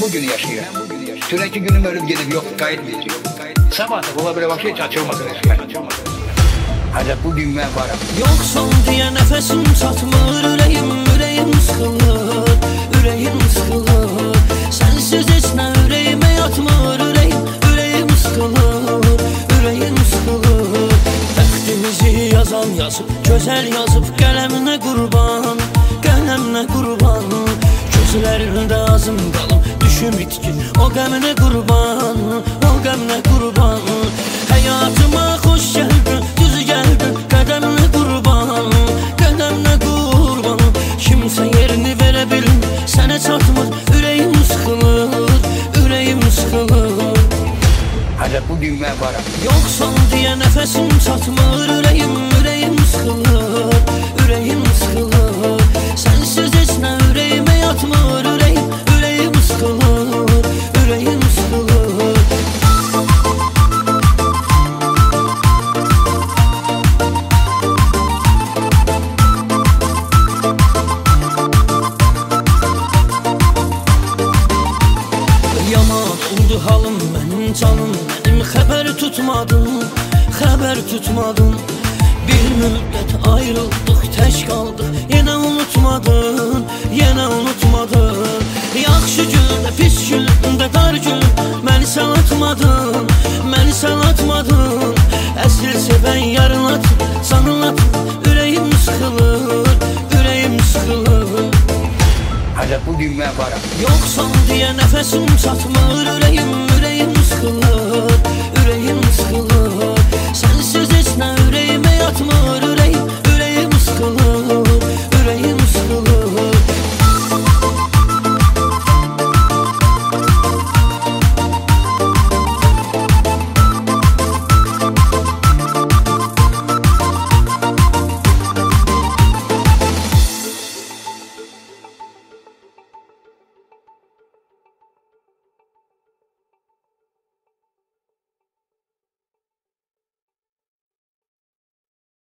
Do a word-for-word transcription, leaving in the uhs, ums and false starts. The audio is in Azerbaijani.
bugünü yaşayıram. Dünənki günüm ölüb gedib yox, qayıtmayacaq. Sabah da ola belə başa heç açılmasın resmen. Ancaq bugün mən varım. Yoksan diye nefesim çatmır, ürəyim, ürəyim sıxılır, ürəyim sıxılır. Sensiz heç nə ürəyimə yatmır, ürəyim, ürəyim sıxılır, ürəyim sıxılır. Təqdimizi yazan yazıb, gözəl yazıb, qələminə qurban, qələminə qurban. Gözlərində azım qalım, düşüm itkin, o qəminə qurban, o qəminə qurban. Həyatıma xoş gəldin, düz gəldin, qədəminə qurban, qədəminə qurban. Kimsə yerini verə bilmir, sənə çatmır, ürəyim sıxılır, ürəyim sıxılır. Ancaq bugün mən varım. Yoksan diye nefesim çatmır, ürəyim, ürəyim sıxılır, ürəyim sıxılır. Sensiz heç nə ürəyimə yatmır, ürəyim, ürəyim sıxılır, ürəyim sıxılır. Yaman oldu halım mənim canım, mənim xəbər tutmadım, xəbər tutmadım. Bir müddət ayrıldıq, tək qaldıq, yenə unutmadın, yenə unutmadın. Yaxşı gündə, pis gündə, dar gün, məni sən atmadın, məni sən atmadın. Əsl sevən yarın atın, canın atın, ürəyim sıxılır, ürəyim sıxılır. Ancaq bugün mən varım. Yoksan diye nefesim çatmır, ürəyim, ürəyim sıxılır, ürəyim